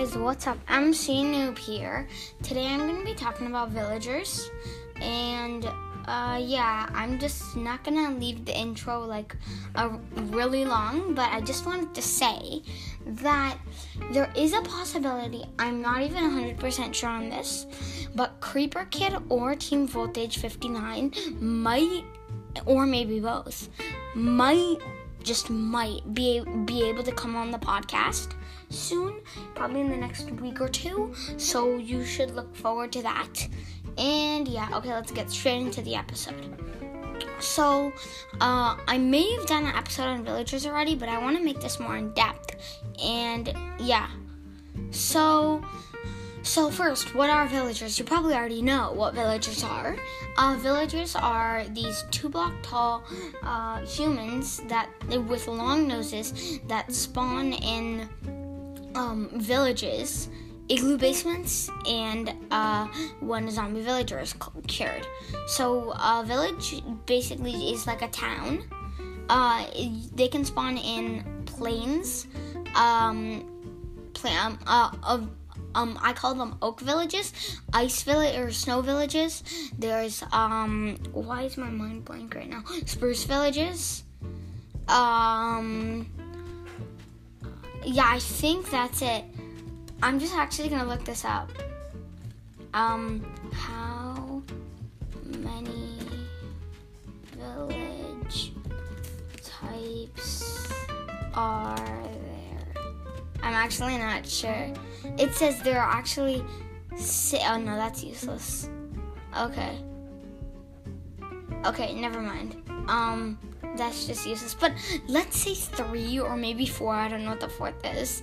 guys, what's up? I'm C Noob here. Today I'm going to be talking about villagers, and I'm just not going to leave the intro really long, but I just wanted to say that there is a possibility, I'm not even 100% sure on this, but Creeper Kid or Team Voltage 59 might, or maybe both, might be able to come on the podcast soon, probably in the next week or two, so you should look forward to that. And let's get straight into the episode. So, I may have done an episode on villagers already, but I want to make this more in depth. And So first, what are villagers? You probably already know what villagers are. Villagers are these 2-block tall humans that with long noses that spawn in villages, igloo basements, and when a zombie villager is cured. So a village basically is like a town. They can spawn in plains, I call them oak villages, ice village or snow villages. There's why is my mind blank right now? Spruce villages. I think that's it. I'm just actually gonna look this up. How many village types are there? I'm actually not sure. It says there are actually oh no, that's useless. Okay, never mind. That's just useless. But let's say 3 or maybe 4. I don't know what the 4th is.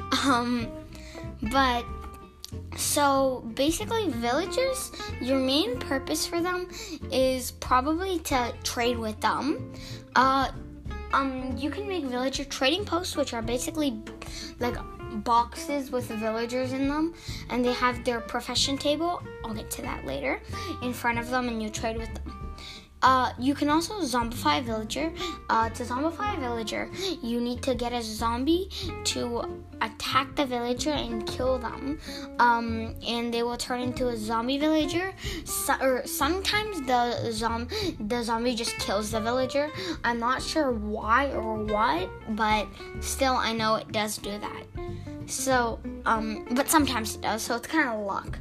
But so basically villagers, your main purpose for them is probably to trade with them. You can make villager trading posts, which are basically like boxes with villagers in them, and they have their profession table, I'll get to that later, in front of them, and you trade with them. You can also zombify a villager. To zombify a villager, you need to get a zombie to attack the villager and kill them, and they will turn into a zombie villager. Or sometimes the zombie just kills the villager. I'm not sure why or what, but still I know it does do that. So, but sometimes it does, so it's kind of luck.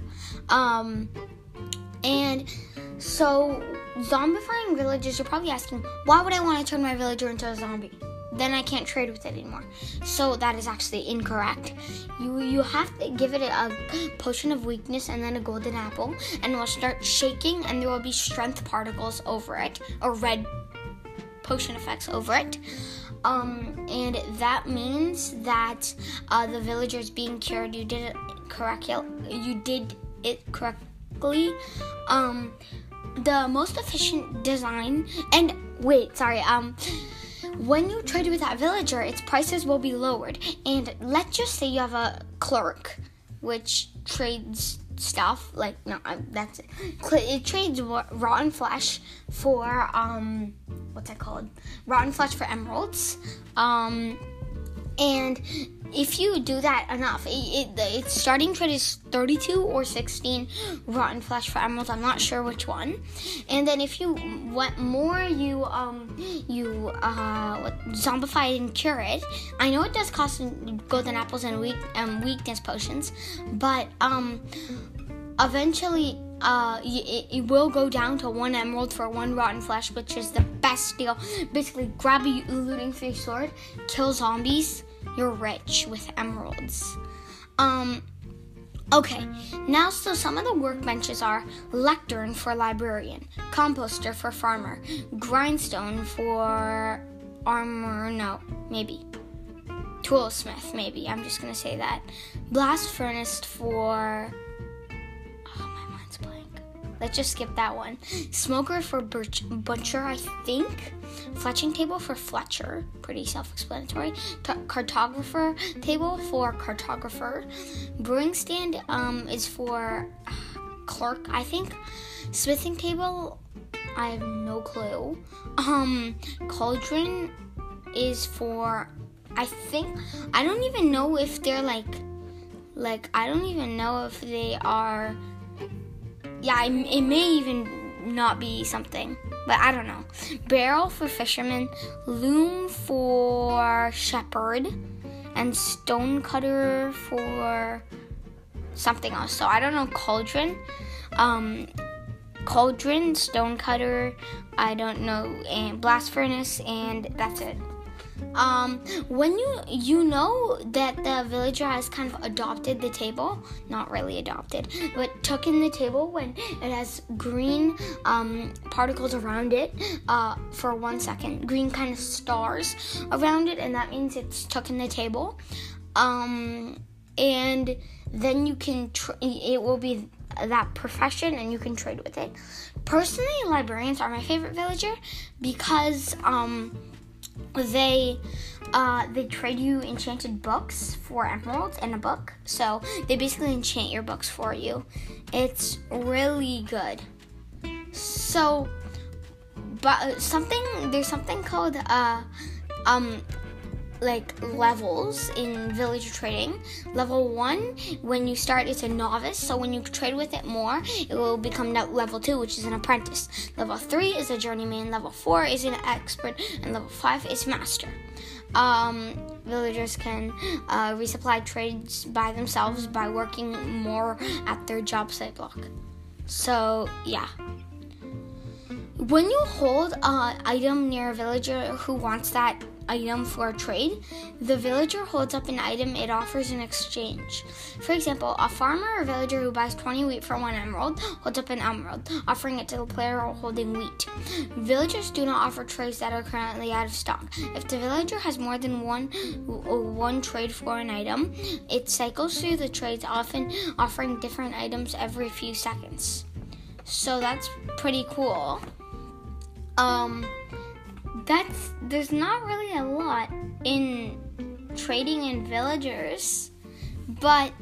And so zombifying villages, you're probably asking, why would I want to turn my villager into a zombie? Then I can't trade with it anymore. So that is actually incorrect. You have to give it a potion of weakness and then a golden apple, and it will start shaking, and there will be strength particles over it, or red potion effects over it. And that means that the villager is being cured. You did it correctly. The most efficient design, and when you trade with that villager, its prices will be lowered. And let's just say you have a clerk, which trades stuff, that's it. It trades rotten flesh for, rotten flesh for emeralds. And if you do that enough, its starting trade is 32 or 16 rotten flesh for emeralds. I'm not sure which one. And then if you want more, you zombify it and cure it. I know it does cost golden apples and weakness potions, but eventually it will go down to 1 emerald for 1 rotten flesh, which is the best deal. Basically, grab a looting free sword, kill zombies, you're rich with emeralds. Now so some of the workbenches are lectern for librarian, composter for farmer, grindstone for toolsmith, maybe, I'm just gonna say that, blast furnace for, let's just skip that one. Smoker for butcher, I think. Fletching table for Fletcher, pretty self-explanatory. Cartographer table for cartographer. Brewing stand is for clerk, I think. Smithing table, I have no clue. Cauldron is for, I don't even know if they're Like, I don't even know if they are... Yeah, it may even not be something, but I don't know. Barrel for fisherman, loom for shepherd, and stonecutter for something else. So I don't know. Cauldron, stonecutter, I don't know, and blast furnace, and that's it. When you know that the villager has kind of adopted the table, not really adopted, but took in the table when it has green particles around it for 1 second, green kind of stars around it, and that means it's took in the table. And then you can it will be that profession, and you can trade with it. Personally, librarians are my favorite villager because they trade you enchanted books for emeralds and a book. So they basically enchant your books for you. It's really good. So, but there's something called like levels in villager trading. Level 1, when you start, it's a novice, so when you trade with it more, it will become level 2, which is an apprentice. Level 3 is a journeyman, level 4 is an expert, and level 5 is master. Villagers can resupply trades by themselves by working more at their job site block. So yeah. When you hold an item near a villager who wants that item for a trade, the villager holds up an item it offers in exchange. For example, a farmer or villager who buys 20 wheat for 1 emerald holds up an emerald, offering it to the player holding wheat. Villagers do not offer trades that are currently out of stock. If the villager has more than one trade for an item, it cycles through the trades, often offering different items every few seconds. So that's pretty cool. There's not really a lot in trading in villagers, but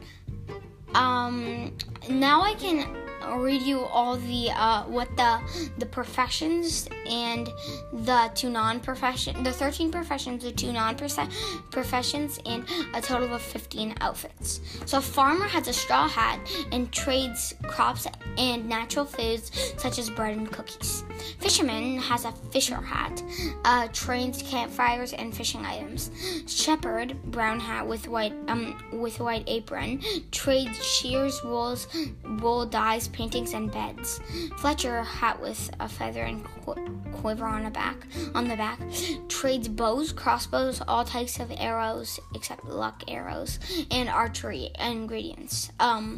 now I can read you all the what the professions and the 2 non-professions, the 13 professions, the 2 non-professions, and a total of 15 outfits. So a farmer has a straw hat and trades crops and natural foods such as bread and cookies. Fisherman has a fisher hat, trades campfires and fishing items. Shepherd, brown hat with white apron, trades shears, wool dyes, paintings, and beds. Fletcher, hat with a feather and quiver on the back, trades bows, crossbows, all types of arrows except luck arrows, and archery ingredients.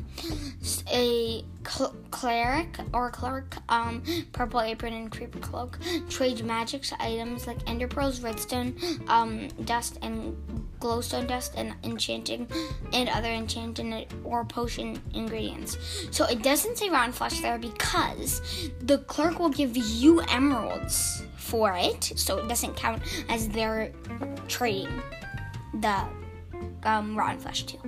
A cleric, purple apron and creeper cloak, trades magic items like ender pearls, redstone dust, and glowstone dust, and enchanting and other enchanting or potion ingredients. So it doesn't say rotten flesh there because the clerk will give you emeralds for it, so it doesn't count as they're trading the rotten flesh too.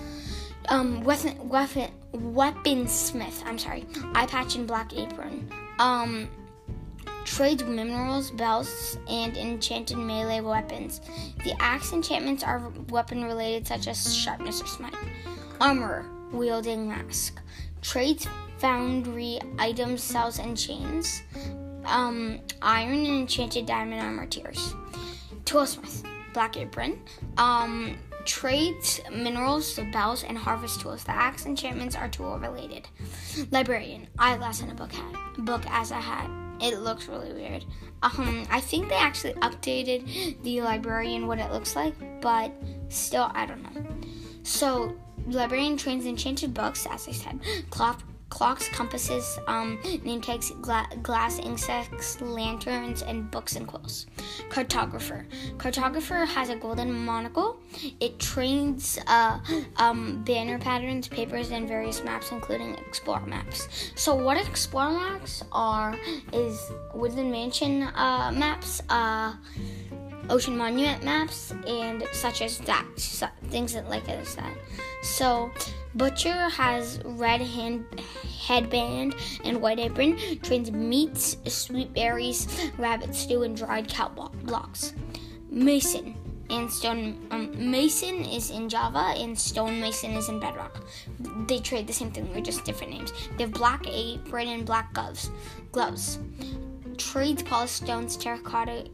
Weaponsmith, eye patch and black apron. Trades minerals, belts, and enchanted melee weapons. The axe enchantments are weapon related, such as sharpness or smite. Armor wielding mask. Trades foundry items, cells, and chains. Iron and enchanted diamond armor tiers. Toolsmith, black apron. Trades minerals, bells, and harvest tools. The axe enchantments are tool related. Librarian, eyeglass and a book as a hat. It looks really weird. I think they actually updated the librarian what it looks like, but still, I don't know. So, librarian trades enchanted books, as I said, clocks, compasses, name tags, glass insects, lanterns, and books and quills. Cartographer has a golden monocle. It trades banner patterns, papers, and various maps, including Explorer maps. So what Explorer maps are is Woodland Mansion maps, Ocean Monument maps, and such as that, things like that. So Butcher has red headband and white apron, trades meats, sweet berries, rabbit stew, and dried cow blocks. Mason, and stonemason is in Java, and stonemason is in Bedrock. They trade the same thing, they're just different names. They have black apron and black gloves. Trades polished stones, terracotta,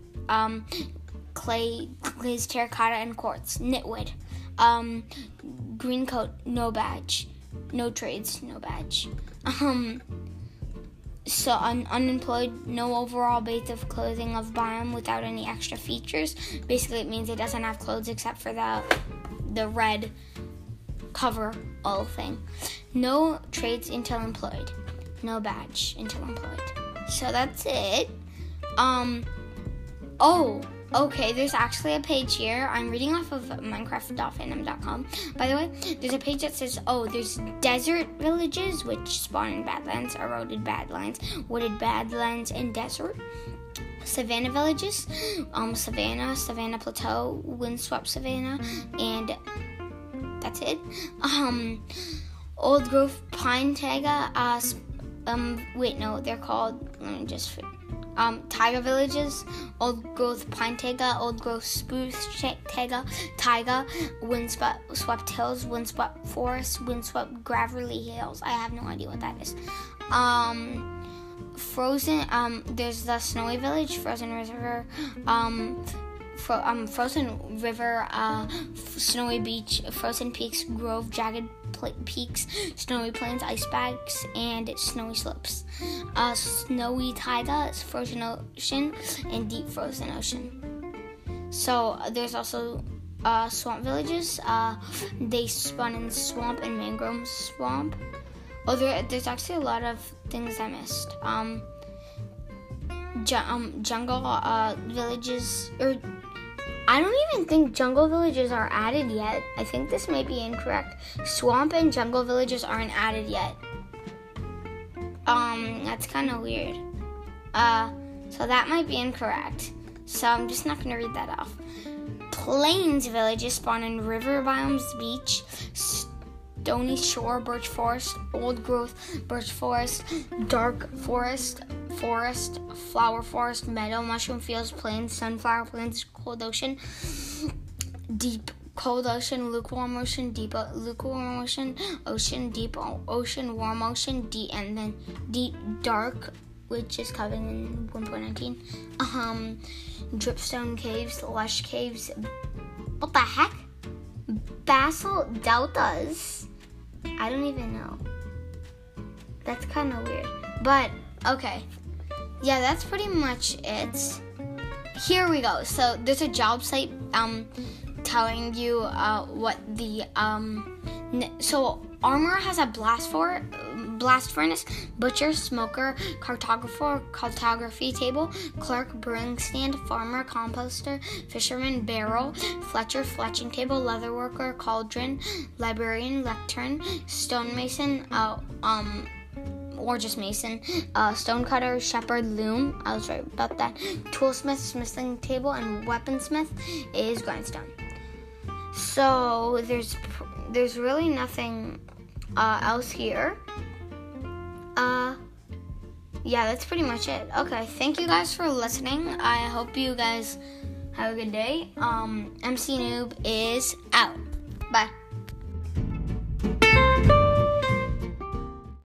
clays, terracotta, and quartz. Knitwood. Green coat, no badge. No trades, no badge. So unemployed, no overall base of clothing of biome without any extra features. Basically, it means it doesn't have clothes except for the red cover all thing. No trades until employed. No badge until employed. So that's it. Okay, there's actually a page here. I'm reading off of Minecraft.fandom.com. By the way, there's a page that says, there's desert villages, which spawn in badlands, eroded badlands, wooded badlands, and desert. Savanna villages, savanna plateau, windswept savanna, and that's it. Old growth pine taiga, they're called, taiga villages, old growth pine taiga, old growth spruce taiga, windswept hills, windswept forests, windswept gravelly hills. I have no idea what that is. Frozen, there's the snowy village, frozen river, frozen river, snowy beach, frozen peaks, grove, jagged peaks, snowy plains, ice bags, and snowy slopes. Snowy taiga is frozen ocean and deep frozen ocean. So there's also swamp villages. They spawn in swamp and mangrove swamp. There's actually a lot of things I missed. Jungle villages, or I don't even think jungle villages are added yet. I think this may be incorrect. Swamp and jungle villages aren't added yet. That's kind of weird. So that might be incorrect. So I'm just not going to read that off. Plains villages spawn in river biomes, beach, stony shore, birch forest, old growth birch forest, dark forest, flower forest, meadow, mushroom fields, plains, sunflower plains, cold ocean, deep cold ocean, lukewarm ocean, deep lukewarm ocean, deep ocean, warm ocean, deep, and then deep dark, which is covered in 1.19. Dripstone caves, lush caves. What the heck? Basalt deltas. I don't even know. That's kind of weird. But, okay. Yeah, that's pretty much it. Here we go. So, there's a job site telling you what the... So, Armor has a blast furnace, butcher, smoker, cartography table, clerk, brewing stand, farmer, composter, fisherman, barrel, fletcher, fletching table, leatherworker, cauldron, librarian, lectern, stonemason, or just mason, stonecutter, shepherd, loom. I was right about that. Toolsmith, smithing table, and weaponsmith is grindstone. So there's really nothing else here. Yeah, that's pretty much it. Okay, thank you guys for listening. I hope you guys have a good day. MC Noob is out. Bye.